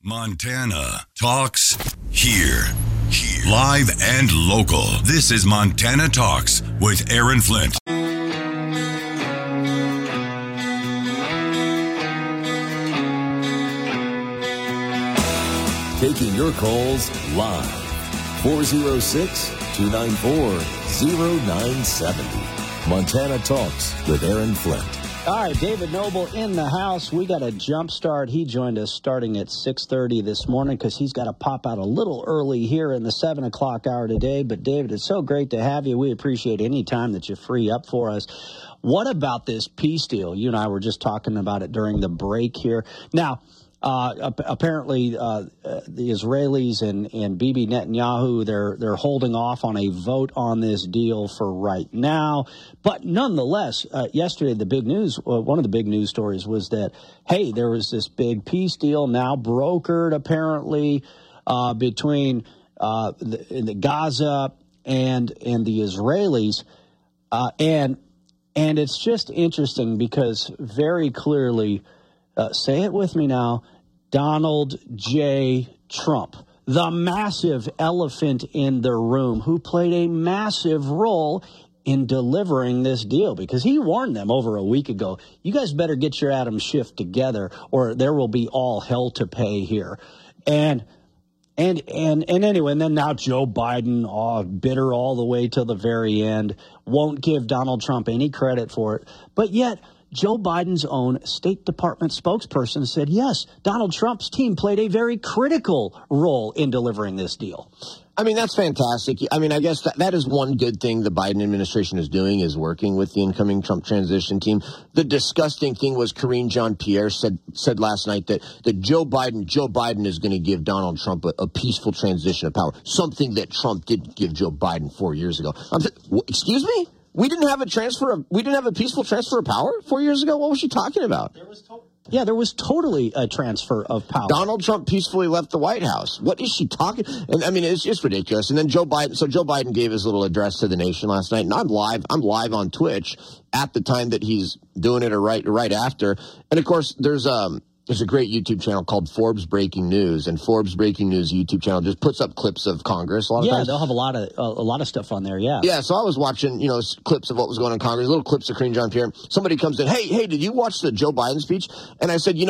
Montana Talks here. Live and local. This is Montana Talks with Aaron Flint. Taking your calls live. 406-294-0970. Montana Talks with Aaron Flint. All right, David Noble in the house. We got a jump start. He joined us starting at 6:30 this morning because he's got to pop out a little early here in the 7 o'clock hour today. But, David, it's so great to have you. We appreciate any time that you free up for us. What about this peace deal? You and I were just talking about it during the break here. Now, apparently, the Israelis and Bibi Netanyahu, they're holding off on a vote on this deal for right now. But nonetheless, yesterday, the big news, one of the big news stories was that, hey, there was this big peace deal now brokered, apparently, between the Gaza and the Israelis. And it's just interesting because very clearly, say it with me now, Donald J. Trump, the massive elephant in the room who played a massive role in delivering this deal, because he warned them over a week ago, you guys better get your Adam Schiff together or there will be all hell to pay here. And anyway, and then now Joe Biden, bitter all the way to the very end, won't give Donald Trump any credit for it. But yet, Joe Biden's own State Department spokesperson said, yes, Donald Trump's team played a very critical role in delivering this deal. I mean, that's fantastic. I mean, I guess that is one good thing the Biden administration is doing, is working with the incoming Trump transition team. The disgusting thing was Karine Jean-Pierre said last night that Joe Biden is going to give Donald Trump a peaceful transition of power, something that Trump didn't give Joe Biden 4 years ago. Excuse me? We didn't have a peaceful transfer of power 4 years ago? What was she talking about? There was totally a transfer of power. Donald Trump peacefully left the White House. What is she talking? And I mean, it's just ridiculous. And then Joe Biden gave his little address to the nation last night, and I'm live on Twitch at the time that he's doing it, or right after. And of course, there's a great YouTube channel called Forbes Breaking News, and Forbes Breaking News YouTube channel just puts up clips of Congress a lot of times. They'll have a lot of stuff on there, yeah. Yeah, so I was watching, clips of what was going on in Congress, little clips of Karine Jean-Pierre. Somebody comes in, hey, did you watch the Joe Biden speech? And I said,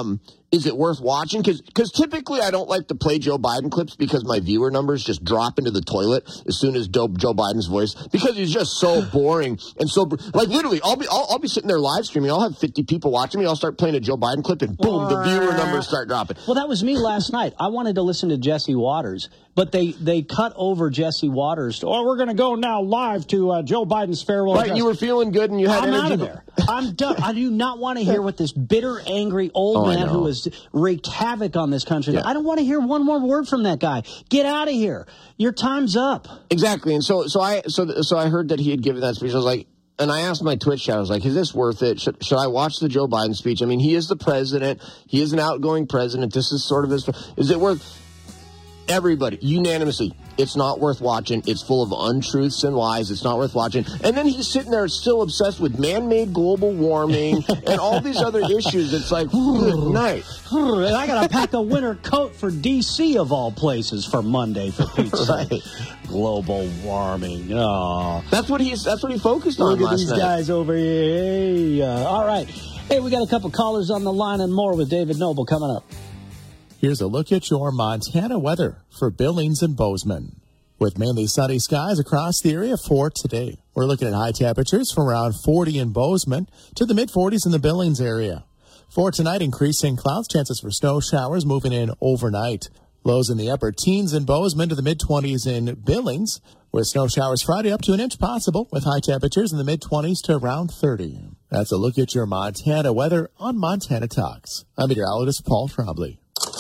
is it worth watching? Because typically I don't like to play Joe Biden clips because my viewer numbers just drop into the toilet as soon as Joe Biden's voice, because he's just so boring and so literally I'll be sitting there live streaming. I'll have 50 people watching me. I'll start playing a Joe Biden clip and boom, the viewer numbers start dropping. Well, that was me last night. I wanted to listen to Jesse Waters, but they cut over Jesse Waters. We're going to go now live to Joe Biden's farewell address. Right, you were feeling good and you had energy. I'm out of there. I'm done. I do not want to hear what this bitter, angry old man who has wreaked havoc on this country. Yeah. I don't want to hear one more word from that guy. Get out of here. Your time's up. Exactly. And so I heard that he had given that speech. I was like, and I asked my Twitch chat, I was like, is this worth it? Should I watch the Joe Biden speech? I mean, he is the president. He is an outgoing president. This is sort of his. Is it worth? Everybody, unanimously, it's not worth watching. It's full of untruths and lies. It's not worth watching. And then he's sitting there still obsessed with man-made global warming and all these other issues. It's like, good night. And I got to pack a winter coat for D.C. of all places for Monday, for Pete's sake. Global warming. Oh. That's what he focused on last night. Look at these guys over here. Hey, all right. Hey, we got a couple callers on the line and more with David Noble coming up. Here's a look at your Montana weather for Billings and Bozeman. With mainly sunny skies across the area for today. We're looking at high temperatures from around 40 in Bozeman to the mid-40s in the Billings area. For tonight, increasing clouds, chances for snow showers moving in overnight. Lows in the upper teens in Bozeman to the mid-20s in Billings, with snow showers Friday up to an inch possible, with high temperatures in the mid-20s to around 30. That's a look at your Montana weather on Montana Talks. I'm meteorologist Paul Trombley.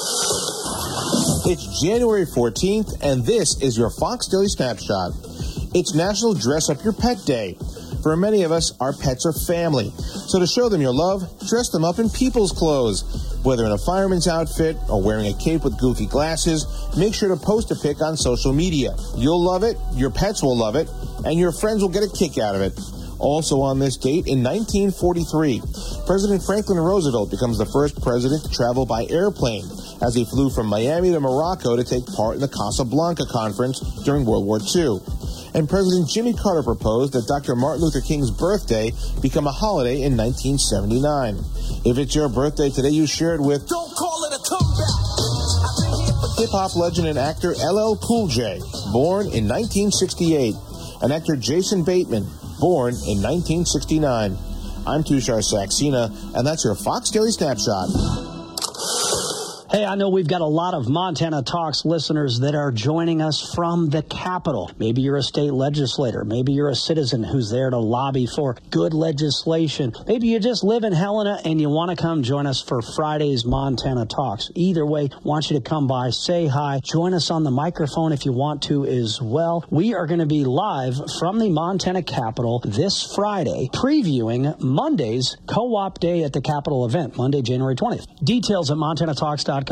It's January 14th, and this is your Fox Daily Snapshot. It's National Dress Up Your Pet Day. For many of us, our pets are family. So to show them your love, dress them up in people's clothes. Whether in a fireman's outfit or wearing a cape with goofy glasses, make sure to post a pic on social media. You'll love it, your pets will love it, and your friends will get a kick out of it. Also on this date, in 1943, President Franklin Roosevelt becomes the first president to travel by airplane as he flew from Miami to Morocco to take part in the Casablanca Conference during World War II. And President Jimmy Carter proposed that Dr. Martin Luther King's birthday become a holiday in 1979. If it's your birthday today, you share it with Don't call it a comeback. hip-hop legend and actor LL Cool J, born in 1968, and actor Jason Bateman, born in 1969. I'm Tushar Saxena, and that's your Fox Daily Snapshot. Hey, I know we've got a lot of Montana Talks listeners that are joining us from the Capitol. Maybe you're a state legislator. Maybe you're a citizen who's there to lobby for good legislation. Maybe you just live in Helena and you want to come join us for Friday's Montana Talks. Either way, want you to come by, say hi, join us on the microphone if you want to as well. We are going to be live from the Montana Capitol this Friday, previewing Monday's Co-op Day at the Capitol event, Monday, January 20th. Details at MontanaTalks.com.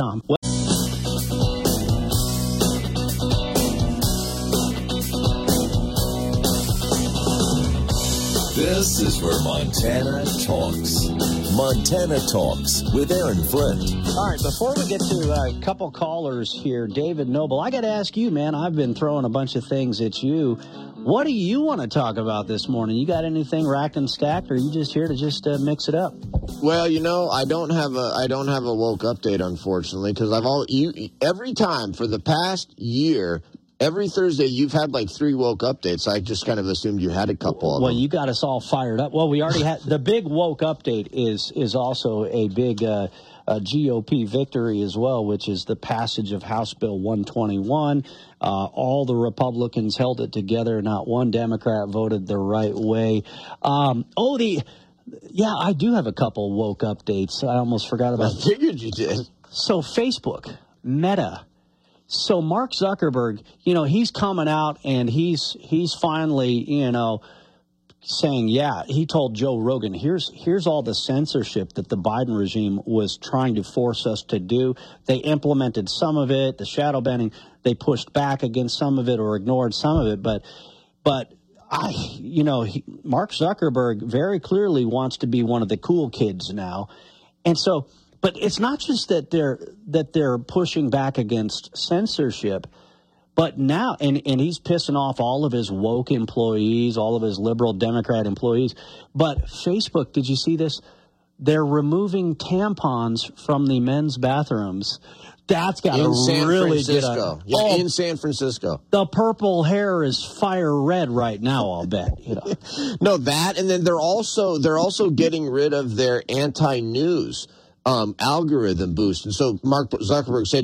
This is where Montana talks. Montana Talks with Aaron Flint. All right, before we get to a couple callers here, David Noble, I got to ask you, man, I've been throwing a bunch of things at you. What do you want to talk about this morning? You got anything racked and stacked, or are you just here to just mix it up? Well, you know, I don't have a woke update, unfortunately, because every time for the past year, every Thursday you've had like 3 woke updates. I just kind of assumed you had a couple of them. Well, you got us all fired up. Well, we already had the big woke update is also a big GOP victory as well, which is the passage of House Bill 121. All the Republicans held it together. Not one Democrat voted the right way. Yeah, I do have a couple woke updates. I almost forgot about I figured you did. So Facebook, Meta. So Mark Zuckerberg, you know, he's coming out and he's finally, you know, saying, yeah, he told Joe Rogan, here's all the censorship that the Biden regime was trying to force us to do. They implemented some of it, the shadow banning, they pushed back against some of it or ignored some of it, but Mark Zuckerberg very clearly wants to be one of the cool kids now. And so, but it's not just that they're pushing back against censorship, but now, and he's pissing off all of his woke employees, all of his liberal Democrat employees. But Facebook, did you see this? They're removing tampons from the men's bathrooms. That's got to really get in San Francisco. The purple hair is fire red right now, I'll bet. You know. No, that, and then they're also getting rid of their anti-news algorithm boost. And so Mark Zuckerberg said,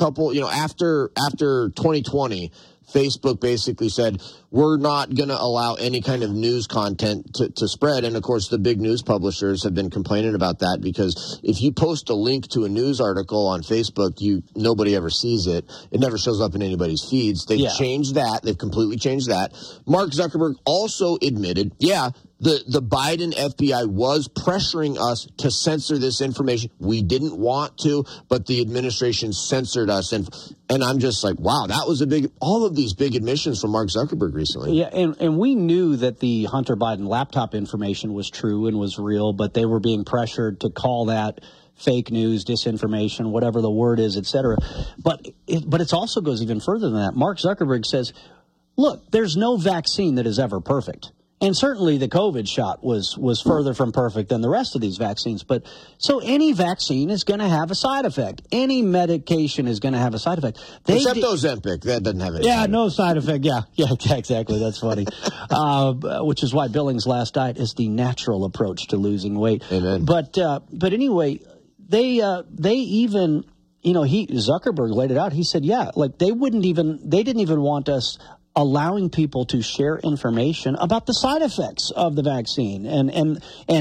after 2020, Facebook basically said, we're not going to allow any kind of news content to spread. And, of course, the big news publishers have been complaining about that because if you post a link to a news article on Facebook, nobody ever sees it. It never shows up in anybody's feeds. They've changed that. They've completely changed that. Mark Zuckerberg also admitted, the Biden FBI was pressuring us to censor this information. We didn't want to, but the administration censored us. And I'm just like, wow, that was all of these big admissions from Mark Zuckerberg recently. Yeah, and we knew that the Hunter Biden laptop information was true and was real, but they were being pressured to call that fake news, disinformation, whatever the word is, et cetera. But it also goes even further than that. Mark Zuckerberg says, look, there's no vaccine that is ever perfect. And certainly the COVID shot was further from perfect than the rest of these vaccines. But so any vaccine is going to have a side effect. Any medication is going to have a side effect. Except Ozempic. That doesn't have any. Yeah, no side effect. Yeah, exactly. That's funny. Which is why Billings' last diet is the natural approach to losing weight. Amen. But anyway, they even, Zuckerberg laid it out. He said, they didn't even want us allowing people to share information about the side effects of the vaccine. And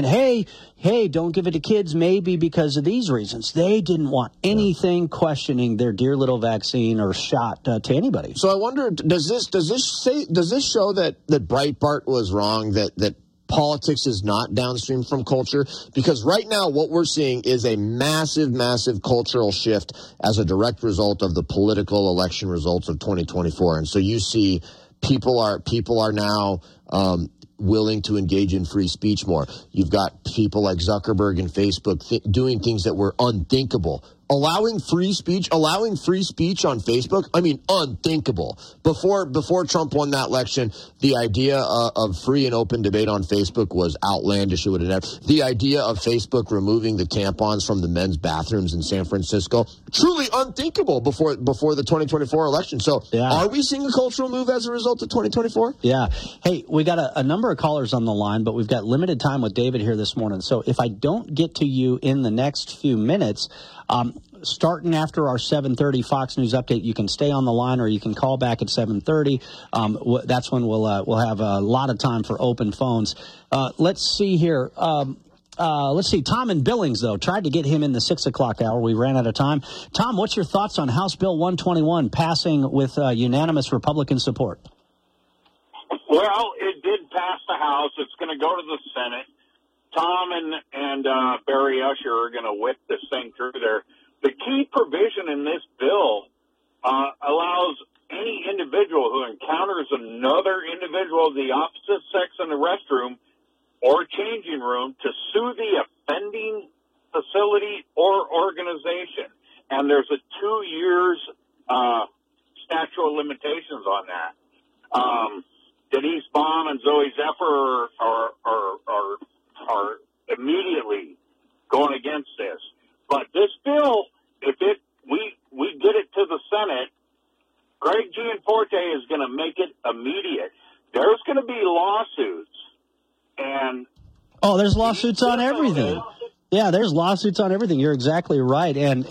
hey, don't give it to kids maybe because of these reasons. They didn't want anything questioning their dear little vaccine or shot to anybody. So I wonder, does this show that Breitbart was wrong, that politics is not downstream from culture? Because right now what we're seeing is a massive, massive cultural shift as a direct result of the political election results of 2024. And so you see people are now willing to engage in free speech more. You've got people like Zuckerberg and Facebook doing things that were unthinkable allowing free speech on Facebook, I mean, unthinkable. Before Trump won that election, the idea of free and open debate on Facebook was outlandish. It would have never. The idea of Facebook removing the tampons from the men's bathrooms in San Francisco, truly unthinkable before the 2024 election. So Are we seeing a cultural move as a result of 2024? Yeah. Hey, we got a number of callers on the line, but we've got limited time with David here this morning. So if I don't get to you in the next few minutes, starting after our 7:30 Fox News update, you can stay on the line or you can call back at 7:30. That's when we'll have a lot of time for open phones. Let's see here. Let's see. Tom in Billings, though, tried to get him in the 6 o'clock hour. We ran out of time. Tom, what's your thoughts on House Bill 121 passing with unanimous Republican support? Well, it did pass the House. It's going to go to the Senate. Tom and Barry Usher are going to whip this thing through there. The key provision in this bill allows any individual who encounters another individual of the opposite sex in the restroom or changing room to sue the offending facility or organization. And there's a 2 years statute of limitations on that. Denise Baum and Zoe Zephyr are immediately going against this. But this bill, if we get it to the Senate, Greg Gianforte is going to make it immediate. There's going to be lawsuits. And there's lawsuits on everything. Yeah, there's lawsuits on everything. You're exactly right. And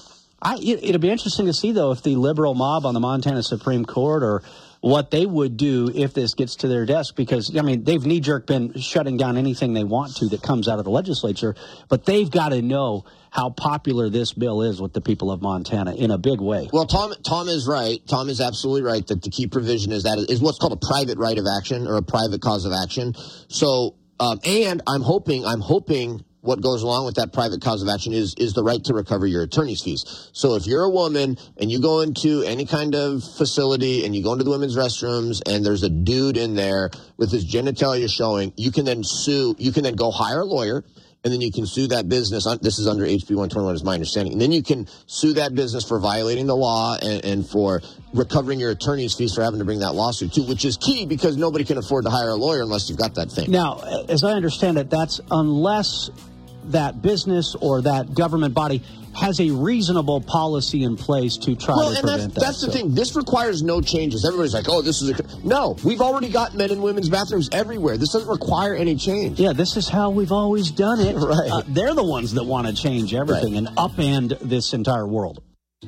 it'll be interesting to see, though, if the liberal mob on the Montana Supreme Court or what they would do if this gets to their desk, because, I mean, they've knee-jerk been shutting down anything they want to that comes out of the legislature, but they've got to know how popular this bill is with the people of Montana in a big way. Well, Tom is right. Tom is absolutely right that the key provision is what's called a private right of action or a private cause of action. So, and I'm hoping what goes along with that private cause of action is the right to recover your attorney's fees. So if you're a woman and you go into any kind of facility and you go into the women's restrooms and there's a dude in there with his genitalia showing, you can then go hire a lawyer, and then you can sue that business. This is under HB 121 is my understanding. And then you can sue that business for violating the law and for recovering your attorney's fees for having to bring that lawsuit too, which is key because nobody can afford to hire a lawyer unless you've got that thing. Now, as I understand it, that's unless that business or that government body has a reasonable policy in place to try to prevent that. That's the thing. This requires no changes. Everybody's like, no, we've already got men and women's bathrooms everywhere. This doesn't require any change. Yeah, this is how we've always done it. Right. They're the ones that want to change everything and upend this entire world.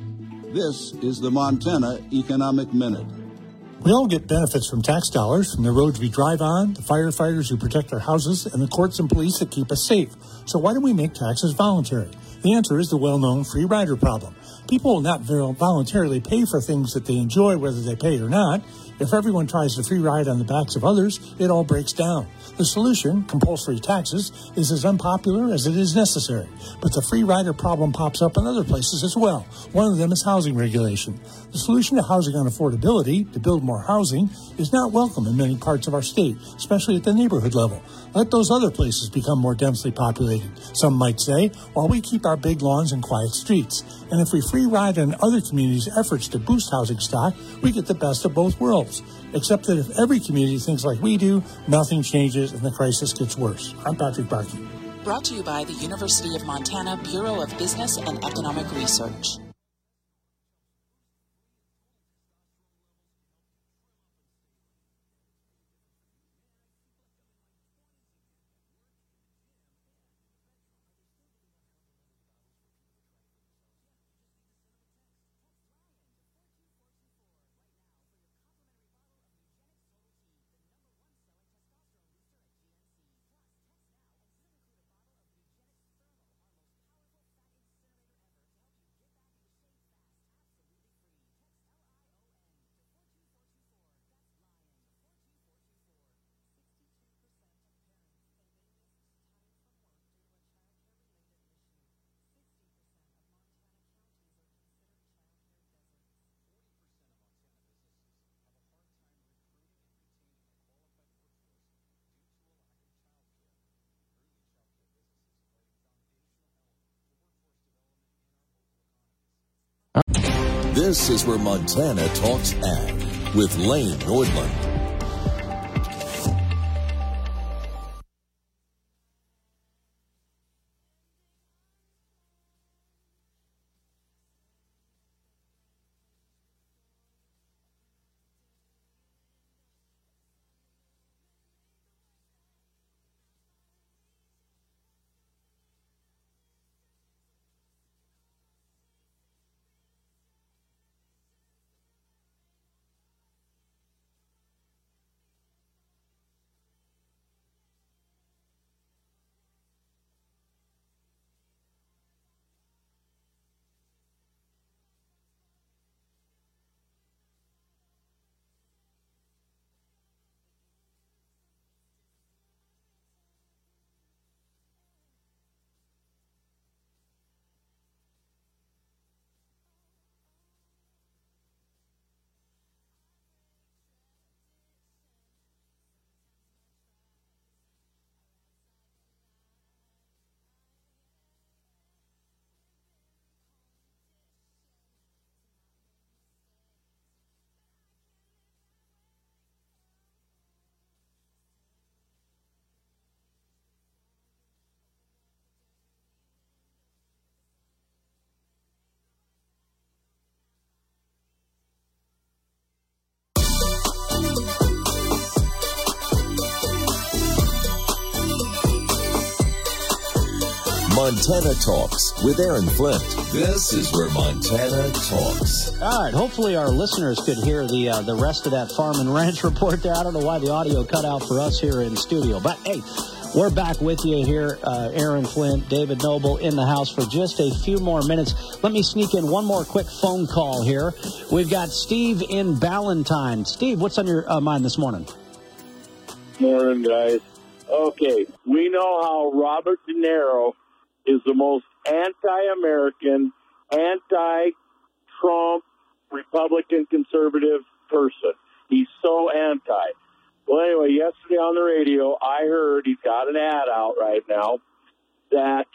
This is the Montana Economic Minute. We all get benefits from tax dollars, from the roads we drive on, the firefighters who protect our houses, and the courts and police that keep us safe. So why don't we make taxes voluntary? The answer is the well-known free rider problem. People will not voluntarily pay for things that they enjoy, whether they pay or not. If everyone tries to free ride on the backs of others, it all breaks down. The solution, compulsory taxes, is as unpopular as it is necessary. But the free rider problem pops up in other places as well. One of them is housing regulation. The solution to housing unaffordability, to build more housing, is not welcome in many parts of our state, especially at the neighborhood level. Let those other places become more densely populated, some might say, while we keep our big lawns and quiet streets. And if we free ride on other communities' efforts to boost housing stock, we get the best of both worlds. Except that if every community thinks like we do, nothing changes and the crisis gets worse. I'm Patrick Barkey. Brought to you by the University of Montana Bureau of Business and Economic Research. This is where Montana Talks Ag with Lane Nordlund. Montana Talks with Aaron Flint. This is where Montana talks. All right. Hopefully our listeners could hear the rest of that Farm and Ranch report there. I don't know why the audio cut out for us here in studio. But, hey, we're back with you here. Aaron Flint, David Noble in the house for just a few more minutes. Let me sneak in one more quick phone call here. We've got Steve in Ballantyne. Steve, what's on your mind this morning? Morning, guys. Okay, we know how Robert De Niro is the most anti-American, anti-Trump, Republican conservative person. He's so anti. Well, anyway, yesterday on the radio, I heard he's got an ad out right now that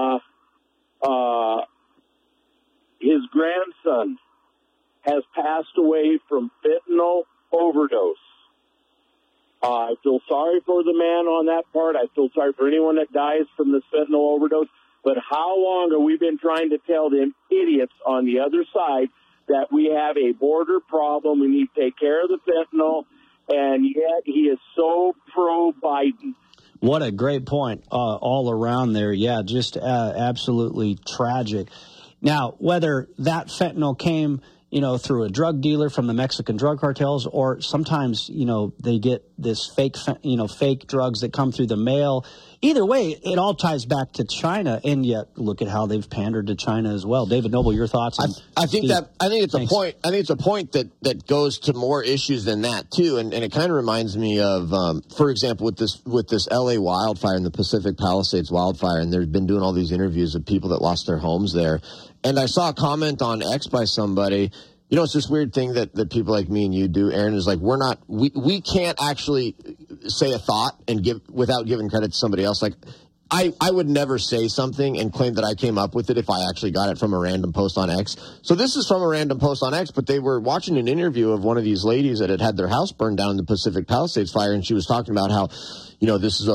his grandson has passed away from fentanyl overdose. I feel sorry for the man on that part. I feel sorry for anyone that dies from this fentanyl overdose. But how long have we been trying to tell them idiots on the other side that we have a border problem, we need to take care of the fentanyl, and yet he is so pro-Biden. What a great point all around there. Yeah, just absolutely tragic. Now, whether that fentanyl came, through a drug dealer from the Mexican drug cartels, or sometimes, they get this fake drugs that come through the mail. Either way, it all ties back to China, and yet look at how they've pandered to China as well. David Noble, your thoughts? I think it's a point. I think it's a point that goes to more issues than that too, and it kind of reminds me of, for example, with this L.A. wildfire and the Pacific Palisades wildfire, and they've been doing all these interviews of people that lost their homes there, and I saw a comment on X by somebody. It's this weird thing that people like me and you do, Aaron, is like we can't actually say a thought and without giving credit to somebody else. Like I would never say something and claim that I came up with it if I actually got it from a random post on X. So this is from a random post on X, but they were watching an interview of one of these ladies that had their house burned down in the Pacific Palisades fire, and she was talking about how, this was a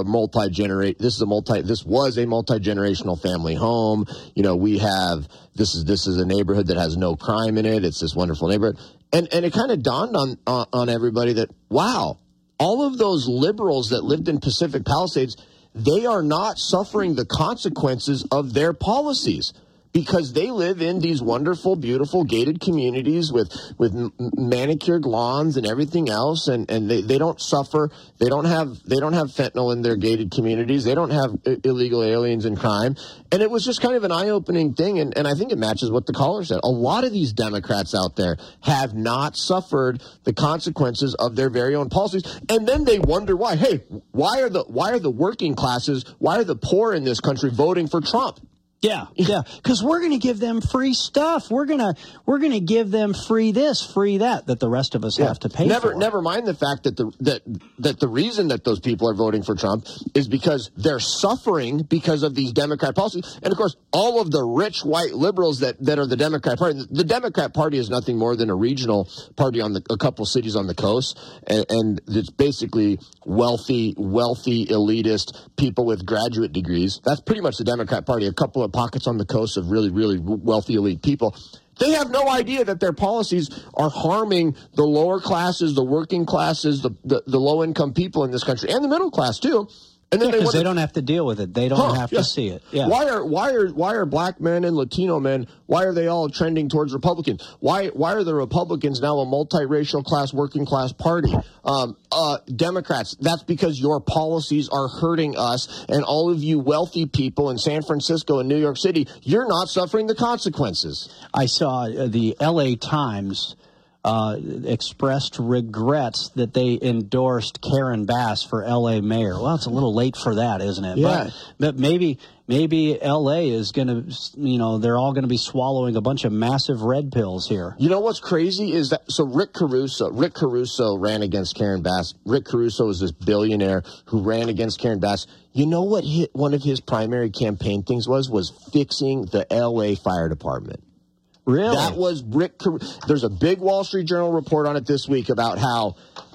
multi-generational family home. This is a neighborhood that has no crime in it. It's this wonderful neighborhood. And it kind of dawned on everybody that, wow, all of those liberals that lived in Pacific Palisades, they are not suffering the consequences of their policies because they live in these wonderful, beautiful gated communities with manicured lawns and everything else, and they don't suffer. They don't have fentanyl in their gated communities. They don't have illegal aliens and crime. And it was just kind of an eye-opening thing, and I think it matches what the caller said. A lot of these Democrats out there have not suffered the consequences of their very own policies, and then they wonder why. Hey, why are the working classes, why are the poor in this country voting for Trump? Yeah, because we're going to give them free stuff. We're going to give them free this, free that the rest of us have to pay for. Never mind the fact that the reason that those people are voting for Trump is because they're suffering because of these Democrat policies. And, of course, all of the rich white liberals that are the Democrat Party. The Democrat Party is nothing more than a regional party on a couple cities on the coast. And it's basically wealthy, elitist people with graduate degrees. That's pretty much the Democrat Party. A couple of pockets on the coast of really, really wealthy, elite people. They have no idea that their policies are harming the lower classes, the working classes, the low-income people in this country, and the middle class, too. And then they don't have to deal with it. They don't have to see it. Yeah. Why are black men and Latino men, why are they all trending towards Republicans? Why are the Republicans now a multiracial class, working class party? Democrats, that's because your policies are hurting us, and all of you wealthy people in San Francisco and New York City, you're not suffering the consequences. I saw the L.A. Times expressed regrets that they endorsed Karen Bass for L.A. mayor. Well, it's a little late for that, isn't it? Yeah. But maybe L.A. is going to, they're all going to be swallowing a bunch of massive red pills here. You know what's crazy is that, so Rick Caruso ran against Karen Bass. Rick Caruso is this billionaire who ran against Karen Bass. You know what one of his primary campaign things was fixing the L.A. fire department. Really? That was Rick. There's a big Wall Street Journal report on it this week about how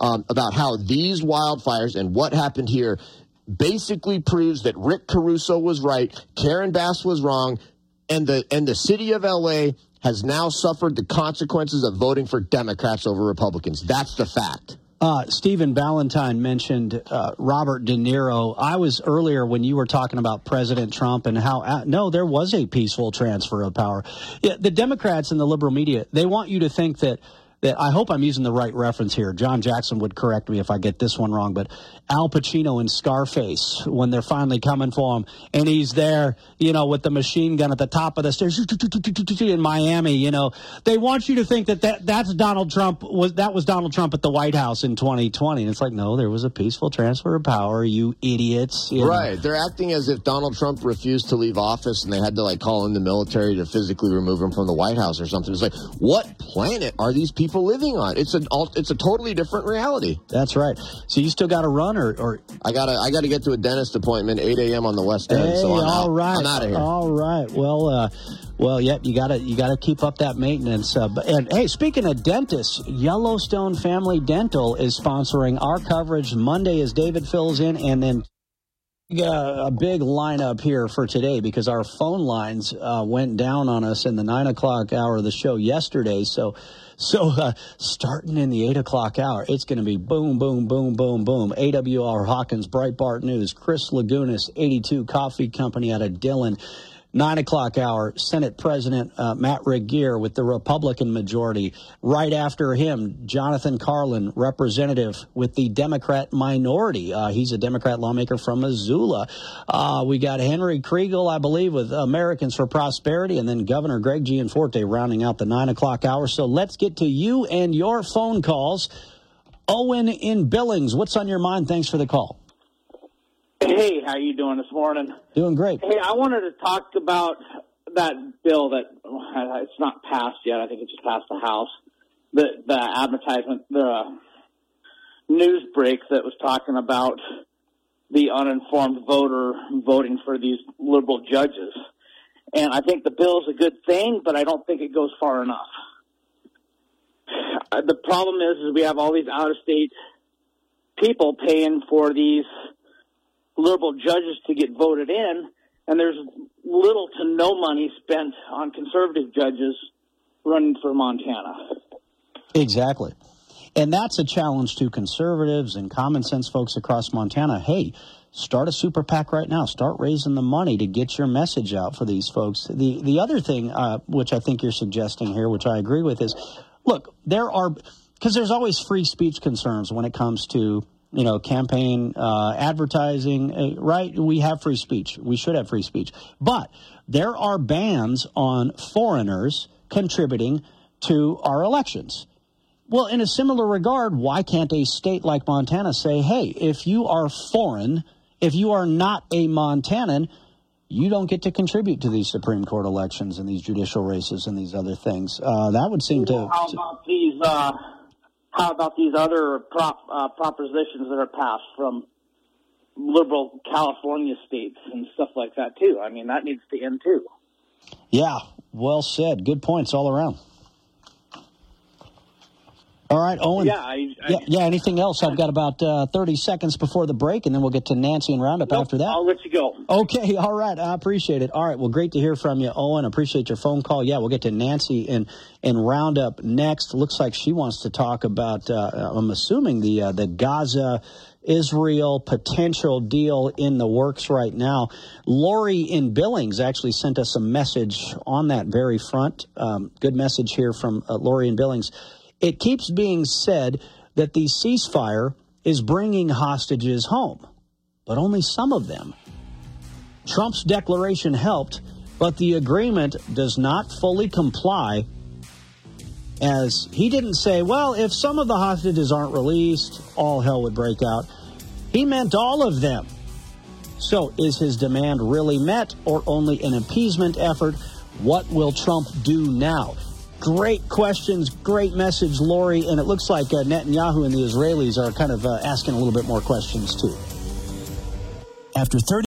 these wildfires and what happened here basically proves that Rick Caruso was right, Karen Bass was wrong, and the city of L.A. has now suffered the consequences of voting for Democrats over Republicans. That's the fact. Stephen Valentine mentioned Robert De Niro. I was earlier when you were talking about President Trump and how, no, there was a peaceful transfer of power. Yeah, the Democrats and the liberal media, they want you to think that I hope I'm using the right reference here. John Jackson would correct me if I get this one wrong, but Al Pacino in Scarface, when they're finally coming for him, and he's there, with the machine gun at the top of the stairs in Miami, they want you to think that's Donald Trump. That was Donald Trump at the White House in 2020. And it's like, no, there was a peaceful transfer of power, you idiots. Right. They're acting as if Donald Trump refused to leave office and they had to call in the military to physically remove him from the White House or something. It's like, what planet are these people living on? It's a totally different reality. That's right. So you still got to run, or I got to get to a dentist appointment 8 a.m. on the West End. Hey, so I'm I'm out of here. All right. Well, yep. You got to keep up that maintenance. And hey, speaking of dentists, Yellowstone Family Dental is sponsoring our coverage Monday as David fills in, and then a big lineup here for today because our phone lines went down on us in the 9 o'clock hour of the show yesterday. So starting in the 8 o'clock hour, it's going to be boom, boom, boom, boom, boom. AWR Hawkins, Breitbart News, Chris Lagunas, 82 Coffee Company out of Dillon. 9 o'clock hour, Senate President Matt Regier with the Republican majority. Right after him, Jonathan Carlin, representative with the Democrat minority. He's a Democrat lawmaker from Missoula. We got Henry Kriegel, I believe, with Americans for Prosperity, and then Governor Greg Gianforte rounding out the 9 o'clock hour. So let's get to you and your phone calls. Owen in Billings, what's on your mind? Thanks for the call. Hey, how you doing this morning? Doing great. Hey, I wanted to talk about that bill that it's not passed yet. I think it just passed the House. The advertisement, the news break that was talking about the uninformed voter voting for these liberal judges. And I think the bill is a good thing, but I don't think it goes far enough. The problem is we have all these out-of-state people paying for these liberal judges to get voted in, and there's little to no money spent on conservative judges running for Montana. Exactly. And that's a challenge to conservatives and common sense folks across Montana. Hey, start a super PAC right now. Start raising the money to get your message out for these folks. The other thing, which I think you're suggesting here, which I agree with, is, look, because there's always free speech concerns when it comes to campaign advertising, right? We have free speech. We should have free speech. But there are bans on foreigners contributing to our elections. Well, in a similar regard, why can't a state like Montana say, hey, if you are foreign, if you are not a Montanan, you don't get to contribute to these Supreme Court elections and these judicial races and these other things. That would seem to. How about these other propositions that are passed from liberal California states and stuff like that too? I mean, that needs to end too. Yeah, well said. Good points all around. All right, Owen. Yeah, anything else? I've got about 30 seconds before the break, and then we'll get to Nancy and Roundup after that. I'll let you go. Okay, all right. I appreciate it. All right, well, great to hear from you, Owen. Appreciate your phone call. Yeah, we'll get to Nancy and Roundup next. Looks like she wants to talk about, I'm assuming, the Gaza-Israel potential deal in the works right now. Lori in Billings actually sent us a message on that very front. Good message here from Lori in Billings. It keeps being said that the ceasefire is bringing hostages home, but only some of them. Trump's declaration helped, but the agreement does not fully comply, as he didn't say, well, if some of the hostages aren't released, all hell would break out. He meant all of them. So is his demand really met or only an appeasement effort? What will Trump do now? Great questions, great message, Lori, and it looks like Netanyahu and the Israelis are kind of asking a little bit more questions, too. After 30...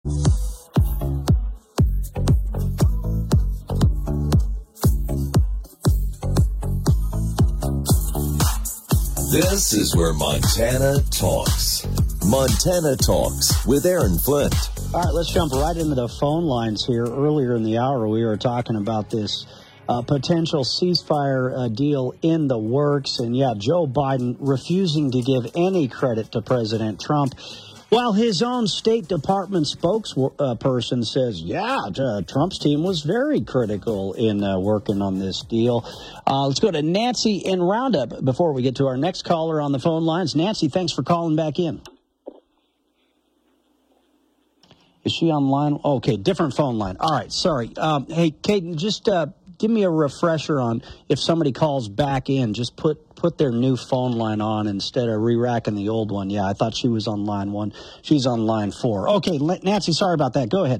This is where Montana talks. Montana Talks with Aaron Flint. All right, let's jump right into the phone lines here. Earlier in the hour, we were talking about this potential ceasefire deal in the works. And, yeah, Joe Biden refusing to give any credit to President Trump, while his own State Department spokesperson says, Trump's team was very critical in working on this deal. Let's go to Nancy in Roundup before we get to our next caller on the phone lines. Nancy, thanks for calling back in. Is she online? Okay, different phone line. All right, sorry. Hey, Kate, just give me a refresher on if somebody calls back in, just put their new phone line on instead of re-racking the old one. Yeah, I thought she was on line 1. She's on line 4. Okay, Nancy, sorry about that. Go ahead.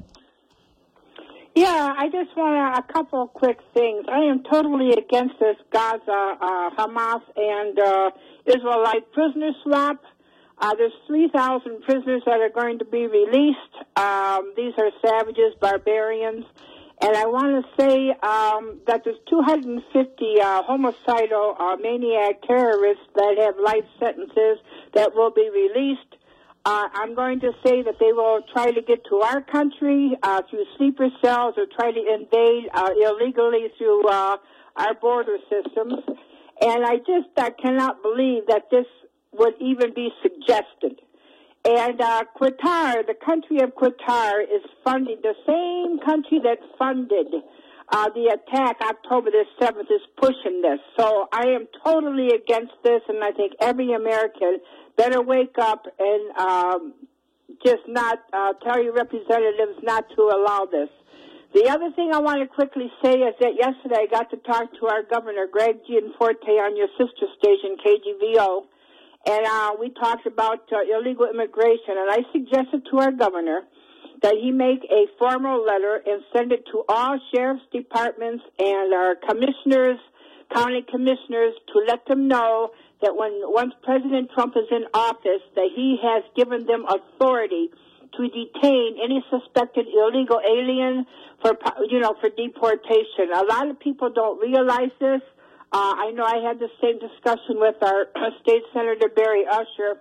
Yeah, I just want a couple of quick things. I am totally against this Gaza, Hamas, and Israelite prisoner swap. There's 3,000 prisoners that are going to be released. These are savages, barbarians. And I want to say that there's 250 homicidal maniac terrorists that have life sentences that will be released. I'm going to say that they will try to get to our country through sleeper cells or try to invade illegally through our border systems. And I just cannot believe that this would even be suggested. And Qatar, the country of Qatar, is funding, the same country that funded the attack October the 7th is pushing this. So I am totally against this, and I think every American better wake up and just not tell your representatives not to allow this. The other thing I want to quickly say is that yesterday I got to talk to our governor, Greg Gianforte, on your sister station, KGVO. And we talked about illegal immigration, and I suggested to our governor that he make a formal letter and send it to all sheriff's departments and our commissioners, county commissioners, to let them know that once President Trump is in office, that he has given them authority to detain any suspected illegal alien for deportation. A lot of people don't realize this. I know I had the same discussion with our State Senator Barry Usher,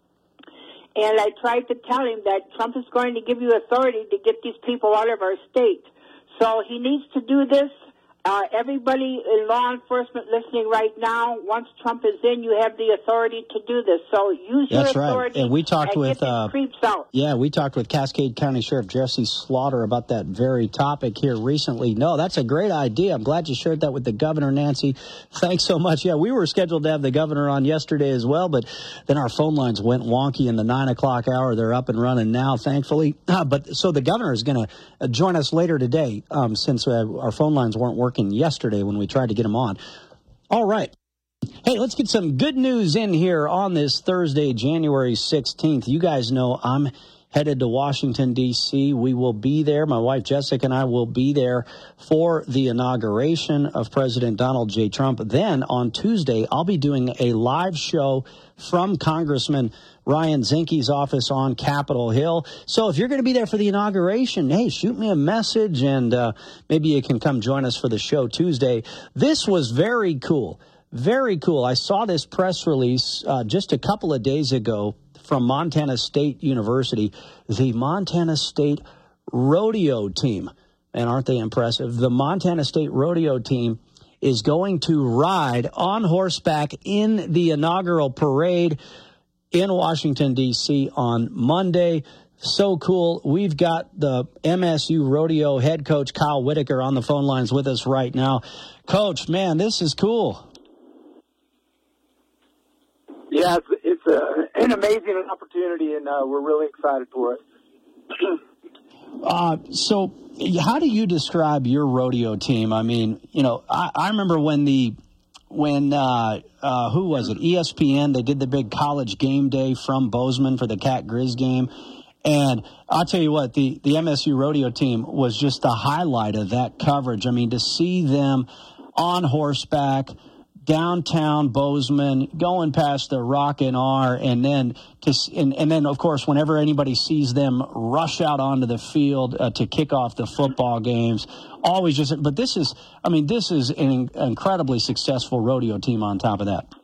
and I tried to tell him that Trump is going to give you authority to get these people out of our state. So he needs to do this. Everybody in law enforcement listening right now, once Trump is in, you have the authority to do this. So use your authority. Right. And we talked get these creeps out. Yeah, we talked with Cascade County Sheriff Jesse Slaughter about that very topic here recently. No, that's a great idea. I'm glad you shared that with the governor, Nancy. Thanks so much. Yeah, we were scheduled to have the governor on yesterday as well, but then our phone lines went wonky in the 9 o'clock hour. They're up and running now, thankfully. So the governor is going to join us later today since our phone lines weren't working yesterday when we tried to get him on. All right. Hey, let's get some good news in here on this Thursday, January 16th. You guys know I'm headed to Washington, D.C. We will be there. My wife Jessica and I will be there for the inauguration of President Donald J. Trump. Then on Tuesday, I'll be doing a live show from Congressman Ryan Zinke's office on Capitol Hill. So if you're going to be there for the inauguration, hey, shoot me a message, and maybe you can come join us for the show Tuesday. This was very cool. Very cool. I saw this press release just a couple of days ago from Montana State University, the Montana State Rodeo Team. And aren't they impressive? The Montana State Rodeo Team is going to ride on horseback in the inaugural parade in Washington, D.C. on Monday. So cool. We've got the MSU Rodeo head coach, Kyle Whitaker, on the phone lines with us right now. Coach, man, this is cool. Yeah, it's an amazing opportunity, and we're really excited for it. So how do you describe your rodeo team? I mean, you know, I remember when who was it? ESPN, they did the big college game day from Bozeman for the Cat Grizz game. And I'll tell you what, the MSU rodeo team was just the highlight of that coverage. I mean, to see them on horseback, downtown Bozeman, going past the Rockin' R, and then of course, whenever anybody sees them rush out onto the field to kick off the football games, always just. But this is an incredibly successful rodeo team. On top of that,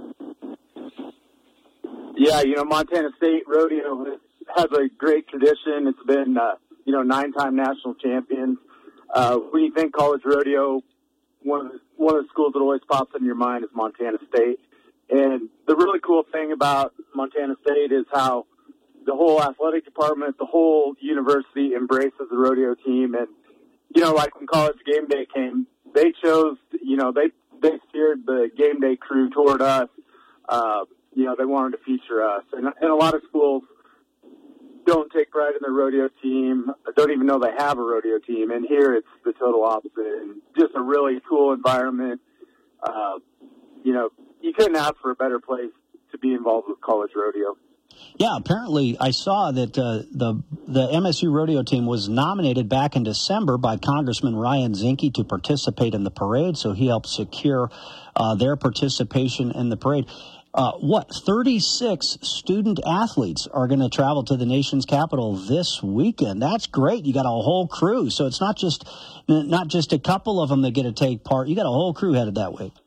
yeah, you know, Montana State Rodeo has a great tradition. It's been 9-time national champions. When you think college rodeo, one of the schools that always pops in your mind is Montana State. And the really cool thing about Montana State is how the whole athletic department, the whole university embraces the rodeo team. And, you know, like when college game day came, they chose, you know, they steered the game day crew toward us. They wanted to feature us. And a lot of schools don't take pride in their rodeo team, don't even know they have a rodeo team. And here it's the total opposite. And just a really cool environment. You couldn't ask for a better place to be involved with college rodeo. Yeah, apparently I saw that the MSU rodeo team was nominated back in December by Congressman Ryan Zinke to participate in the parade, so he helped secure their participation in the parade. 36 student athletes are going to travel to the nation's capital this weekend. That's great. You got a whole crew, so it's not just a couple of them that get to take part. You got a whole crew headed that way.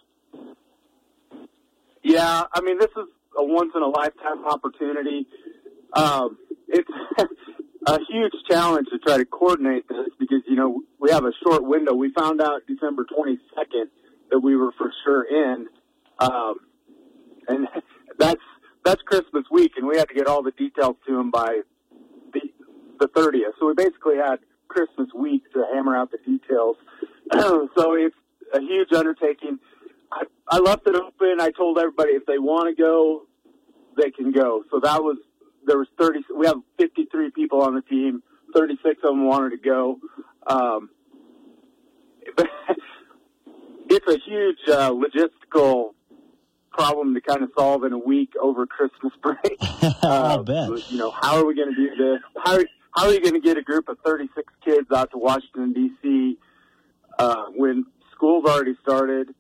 Yeah, I mean, this is a once-in-a-lifetime opportunity. It's a huge challenge to try to coordinate this because, you know, we have a short window. We found out December 22nd that we were for sure in, and that's Christmas week, and we had to get all the details to them by the 30th. So we basically had Christmas week to hammer out the details. So it's a huge undertaking. I left it open. I told everybody if they want to go, they can go. So there was 30. We have 53 people on the team. 36 of them wanted to go. It's a huge logistical problem to kind of solve in a week over Christmas break. I'll bet. You know, how are we going to do this? How are you going to get a group of 36 kids out to Washington, D.C. When school's already started?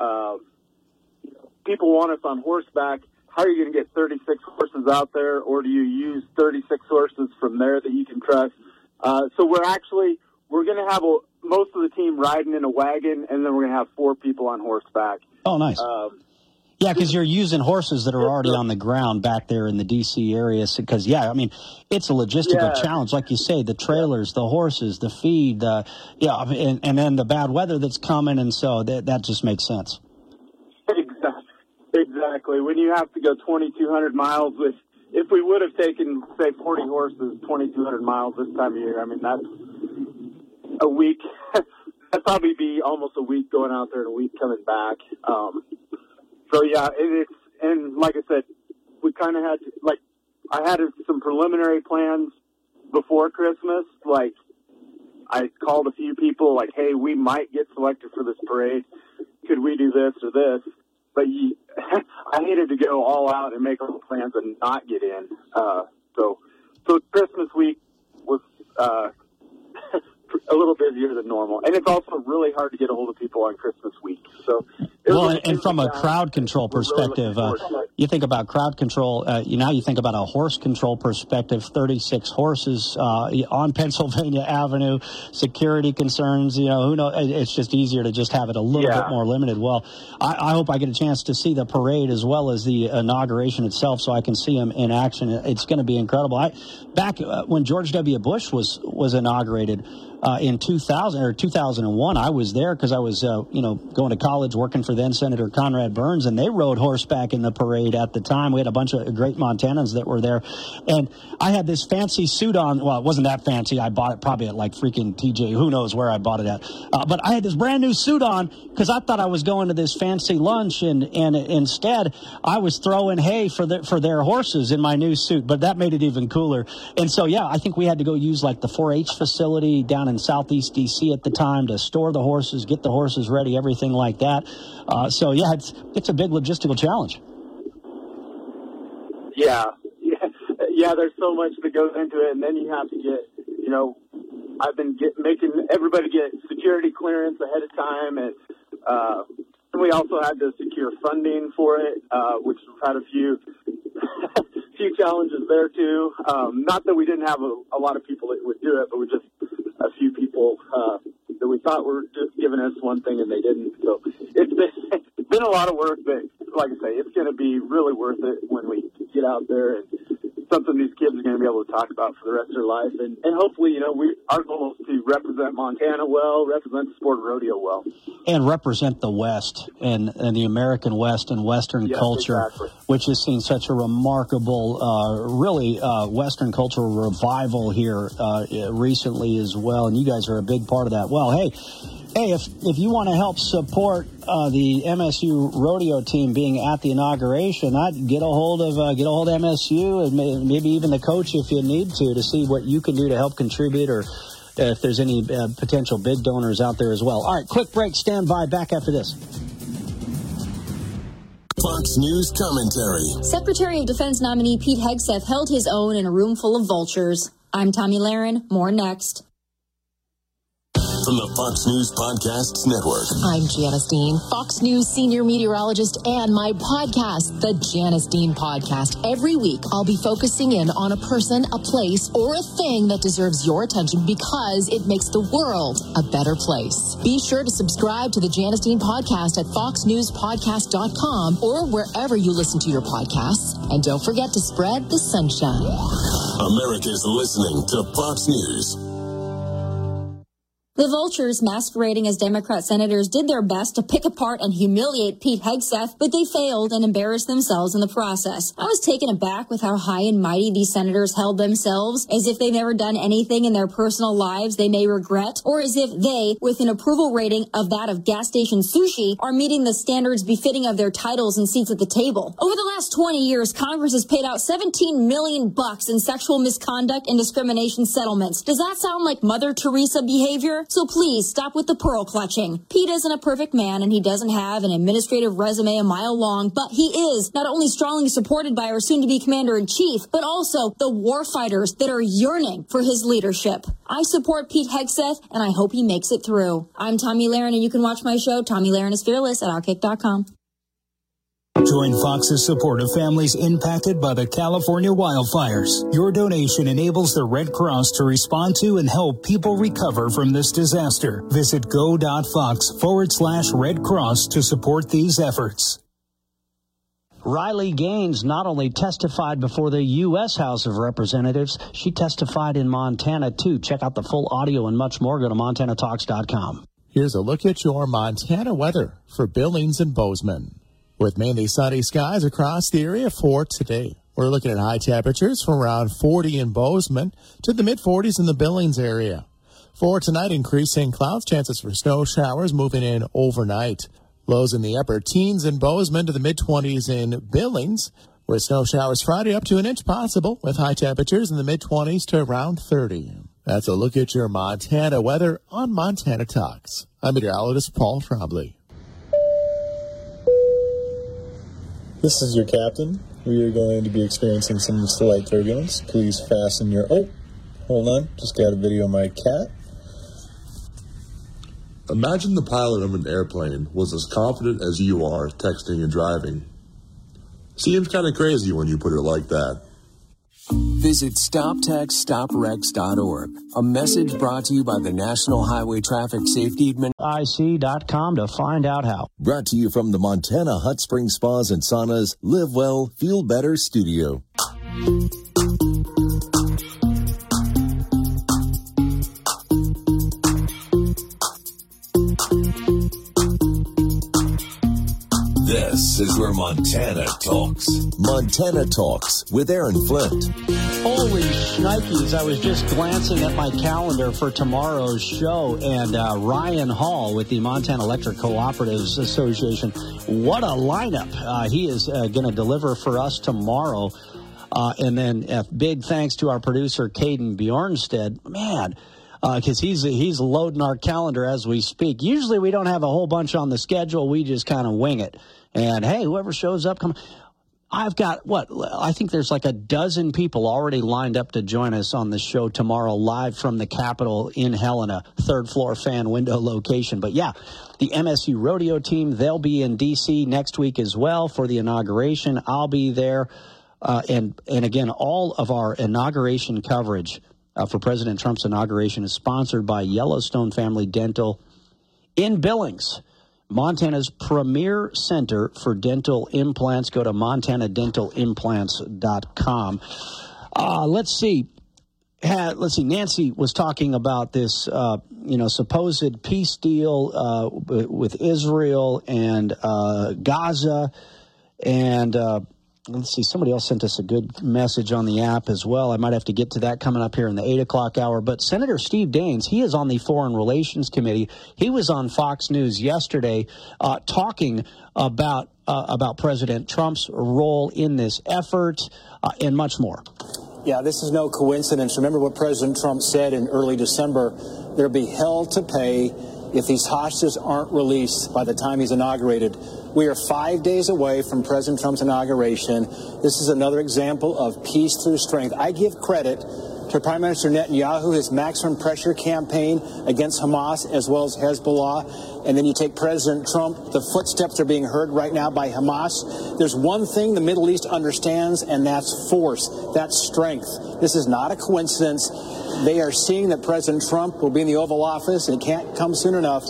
People want us on horseback. How are you going to get 36 horses out there, or do you use 36 horses from there that you can trust? So we're going to have most of the team riding in a wagon, and then we're going to have 4 people on horseback. Oh, nice. Yeah, because you're using horses that are already on the ground back there in the D.C. area. Because, I mean, it's a logistical challenge. Like you say, the trailers, the horses, the feed, and then the bad weather that's coming. And so that just makes sense. Exactly. When you have to go 2,200 miles, if we would have taken, say, 40 horses, 2,200 miles this time of year, I mean, that's a week. That'd probably be almost a week going out there and a week coming back. And like I said, we kind of had I had some preliminary plans before Christmas. Like, I called a few people, like, hey, we might get selected for this parade. Could we do this or this? But I hated to go all out and make all the plans and not get in. So So Christmas week was a little busier than normal, and it's also really hard to get a hold of people on Christmas week. So, and from a crowd control perspective, you think about crowd control. Now you think about a horse control perspective. 36 horses on Pennsylvania Avenue. Security concerns. Who knows? It's just easier to just have it a little bit more limited. Well, I hope I get a chance to see the parade as well as the inauguration itself, so I can see them in action. It's going to be incredible. Back when George W. Bush was inaugurated. In 2000 or 2001, I was there because I was, going to college, working for then Senator Conrad Burns, and they rode horseback in the parade at the time. We had a bunch of great Montanans that were there, and I had this fancy suit on. Well, it wasn't that fancy. I bought it probably at like freaking TJ. Who knows where I bought it at? But I had this brand new suit on because I thought I was going to this fancy lunch, and instead I was throwing hay for their horses in my new suit. But that made it even cooler. And so, I think we had to go use like the 4-H facility down in Southeast D.C. at the time to store the horses, get the horses ready, everything like that. It's a big logistical challenge. Yeah, there's so much that goes into it, and then you have to get, I've been making everybody get security clearance ahead of time, and we also had to secure funding for it, which we've had a few challenges there too. Not that we didn't have a lot of people that would do it, but we just a few people that we thought were just giving us one thing and they didn't. So it's been a lot of work, but like I say, it's going to be really worth it when we get out there, and something these kids are going to be able to talk about for the rest of their life. And hopefully, our goal is to represent Montana well, represent the sport of rodeo well. And represent the West and the American West and Western culture, which has seen such a remarkable, Western cultural revival here recently as well. And you guys are a big part of that. Well, hey, if you want to help support the MSU rodeo team being at the inauguration, I'd get a hold of MSU and maybe even the coach if you need to see what you can do to help contribute, or if there's any potential big donors out there as well. All right, quick break. Stand by. Back after this. Fox News commentary. Secretary of Defense nominee Pete Hegseth held his own in a room full of vultures. I'm Tommy Lahren. More next. From the Fox News Podcasts Network. I'm Janice Dean, Fox News senior meteorologist, and my podcast, the Janice Dean Podcast. Every week, I'll be focusing in on a person, a place, or a thing that deserves your attention because it makes the world a better place. Be sure to subscribe to the Janice Dean Podcast at foxnewspodcast.com or wherever you listen to your podcasts. And don't forget to spread the sunshine. America's listening to Fox News. The vultures, masquerading as Democrat senators, did their best to pick apart and humiliate Pete Hegseth, but they failed and embarrassed themselves in the process. I was taken aback with how high and mighty these senators held themselves, as if they've never done anything in their personal lives they may regret, or as if they, with an approval rating of that of gas station sushi, are meeting the standards befitting of their titles and seats at the table. Over the last 20 years, Congress has paid out $17 million in sexual misconduct and discrimination settlements. Does that sound like Mother Teresa behavior? So please stop with the pearl clutching. Pete isn't a perfect man, and he doesn't have an administrative resume a mile long, but he is not only strongly supported by our soon-to-be commander-in-chief, but also the warfighters that are yearning for his leadership. I support Pete Hegseth, and I hope he makes it through. I'm Tommy Lahren, and you can watch my show, Tommy Lahren is Fearless, at Outkick.com. Join Fox's support of families impacted by the California wildfires. Your donation enables the Red Cross to respond to and help people recover from this disaster. Visit go.fox/Red Cross to support these efforts. Riley Gaines not only testified before the U.S. House of Representatives, she testified in Montana, too. Check out the full audio and much more. Go to MontanaTalks.com. Here's a look at your Montana weather for Billings and Bozeman. With mainly sunny skies across the area for today. We're looking at high temperatures from around 40 in Bozeman to the mid-40s in the Billings area. For tonight, increasing clouds, chances for snow showers moving in overnight. Lows in the upper teens in Bozeman to the mid-20s in Billings, with snow showers Friday up to an inch possible, with high temperatures in the mid-20s to around 30. That's a look at your Montana weather on Montana Talks. I'm meteorologist Paul Trombley. This is your captain. We are going to be experiencing some slight turbulence. Please fasten your... Oh, hold on. Just got a video of my cat. Imagine the pilot of an airplane was as confident as you are texting and driving. Seems kind of crazy when you put it like that. Visit StopTextStopWrecks.org. A message brought to you by the National Highway Traffic Safety Administration. IC.com to find out how. Brought to you from the Montana Hot Spring Spas and Saunas Live Well, Feel Better studio. This is where Montana talks. Montana Talks with Aaron Flint. Holy shnikes, I was just glancing at my calendar for tomorrow's show, and Ryan Hall with the Montana Electric Cooperatives Association, what a lineup he is going to deliver for us tomorrow. And then big thanks to our producer, Caden Bjornstead. Man, because he's loading our calendar as we speak. Usually we don't have a whole bunch on the schedule. We just kind of wing it. And, hey, whoever shows up, come. I've got, I think there's like a dozen people already lined up to join us on the show tomorrow live from the Capitol in Helena, third floor fan window location. But, yeah, the MSU Rodeo team, they'll be in D.C. next week as well for the inauguration. I'll be there. And again, all of our inauguration coverage for President Trump's inauguration is sponsored by Yellowstone Family Dental in Billings, Montana's premier center for dental implants. Go to montanadentalimplants.com. Let's see. Nancy was talking about this, supposed peace deal with Israel and Gaza, and let's see, somebody else sent us a good message on the app as well. I might have to get to that coming up here in the 8 o'clock hour. But Senator Steve Daines, he is on the Foreign Relations Committee. He was on Fox News yesterday talking about President Trump's role in this effort and much more. Yeah, this is no coincidence. Remember what President Trump said in early December. There'll be hell to pay if these hostages aren't released by the time he's inaugurated. We are 5 days away from President Trump's inauguration. This is another example of peace through strength. I give credit to Prime Minister Netanyahu, his maximum pressure campaign against Hamas as well as Hezbollah. And then you take President Trump, the footsteps are being heard right now by Hamas. There's one thing the Middle East understands, and that's force, that's strength. This is not a coincidence. They are seeing that President Trump will be in the Oval Office, and it can't come soon enough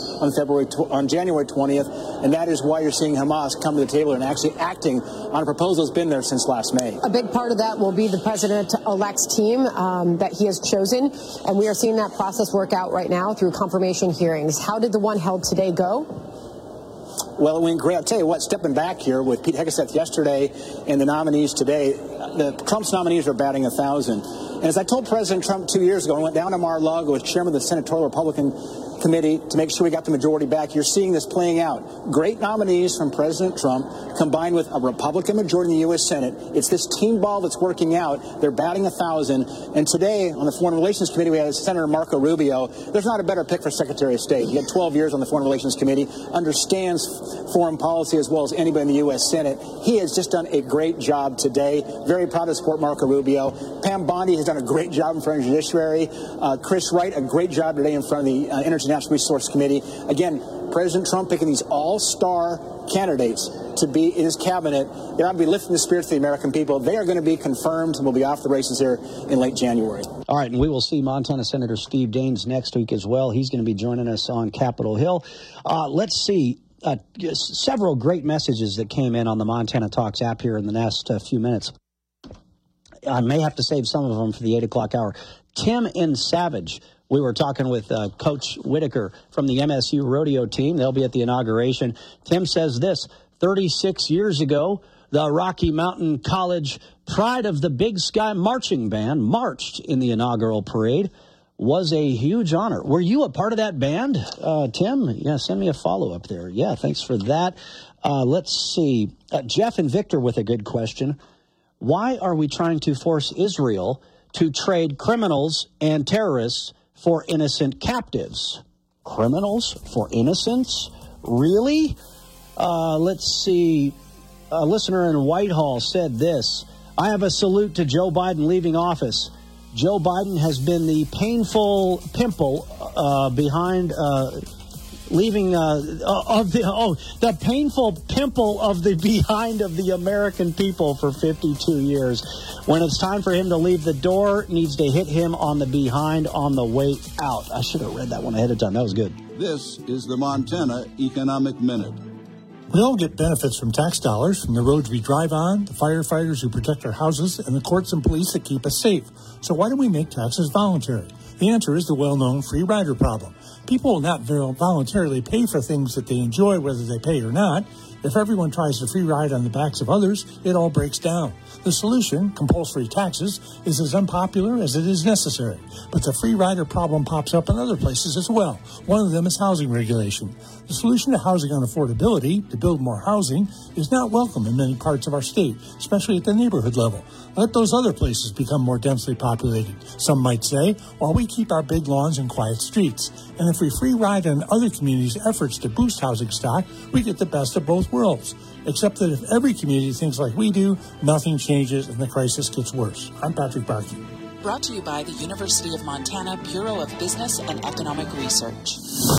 on January 20th, and that is why you're seeing Hamas come to the table and actually acting on a proposal that's been there since last May. A big part of that will be the president-elect's team that he has chosen, and we are seeing that process work out right now through confirmation hearings. How did the one held today go? Well, it went great. I'll tell you what, stepping back here with Pete Hegseth yesterday and the nominees today, Trump's nominees are batting 1,000. And as I told President Trump 2 years ago, I went down to Mar-a-Lago as chairman of the Senatorial Republican Committee to make sure we got the majority back. You're seeing this playing out. Great nominees from President Trump combined with a Republican majority in the U.S. Senate. It's this team ball that's working out. They're batting 1,000. And today on the Foreign Relations Committee, we had Senator Marco Rubio. There's not a better pick for Secretary of State. He had 12 years on the Foreign Relations Committee, understands foreign policy as well as anybody in the U.S. Senate. He has just done a great job today. Very proud to support Marco Rubio. Pam Bondi has done a great job in front of the Judiciary. Chris Wright, a great job today in front of the Energy National Resource Committee. Again, President Trump picking these all-star candidates to be in his cabinet. They ought to be lifting the spirits of the American people. They are going to be confirmed and will be off the races here in late January. All right, and we will see Montana Senator Steve Daines next week as well. He's going to be joining us on Capitol Hill. Let's see. Several great messages that came in on the Montana Talks app here in the next few minutes. I may have to save some of them for the 8 o'clock hour. Tim in Savage. We were talking with Coach Whitaker from the MSU Rodeo team. They'll be at the inauguration. Tim says this: 36 years ago, the Rocky Mountain College Pride of the Big Sky Marching Band marched in the inaugural parade. Was a huge honor. Were you a part of that band, Tim? Yeah, send me a follow-up there. Yeah, thanks for that. Let's see. Jeff and Victor with a good question. Why are we trying to force Israel to trade criminals and terrorists for innocent captives? Criminals for innocents? Really? Let's see. A listener in Whitehall said this: I have a salute to Joe Biden leaving office. Joe Biden has been the painful pimple behind the painful pimple of the behind of the American people for 52 years. When it's time for him to leave, the door needs to hit him on the behind on the way out. I should have read that one ahead of time. That was good. This is the Montana Economic Minute. We all get benefits from tax dollars, from the roads we drive on, the firefighters who protect our houses, and the courts and police that keep us safe. So why don't we make taxes voluntary? The answer is the well-known free rider problem. People will not voluntarily pay for things that they enjoy, whether they pay or not. If everyone tries to free ride on the backs of others, it all breaks down. The solution, compulsory taxes, is as unpopular as it is necessary. But the free rider problem pops up in other places as well. One of them is housing regulation. The solution to housing unaffordability, to build more housing, is not welcome in many parts of our state, especially at the neighborhood level. Let those other places become more densely populated, some might say, while we keep our big lawns and quiet streets. And if we free ride on other communities' efforts to boost housing stock, we get the best of both worlds. Except that if every community thinks like we do, nothing changes and the crisis gets worse. I'm Patrick Barkey. Brought to you by the University of Montana Bureau of Business and Economic Research.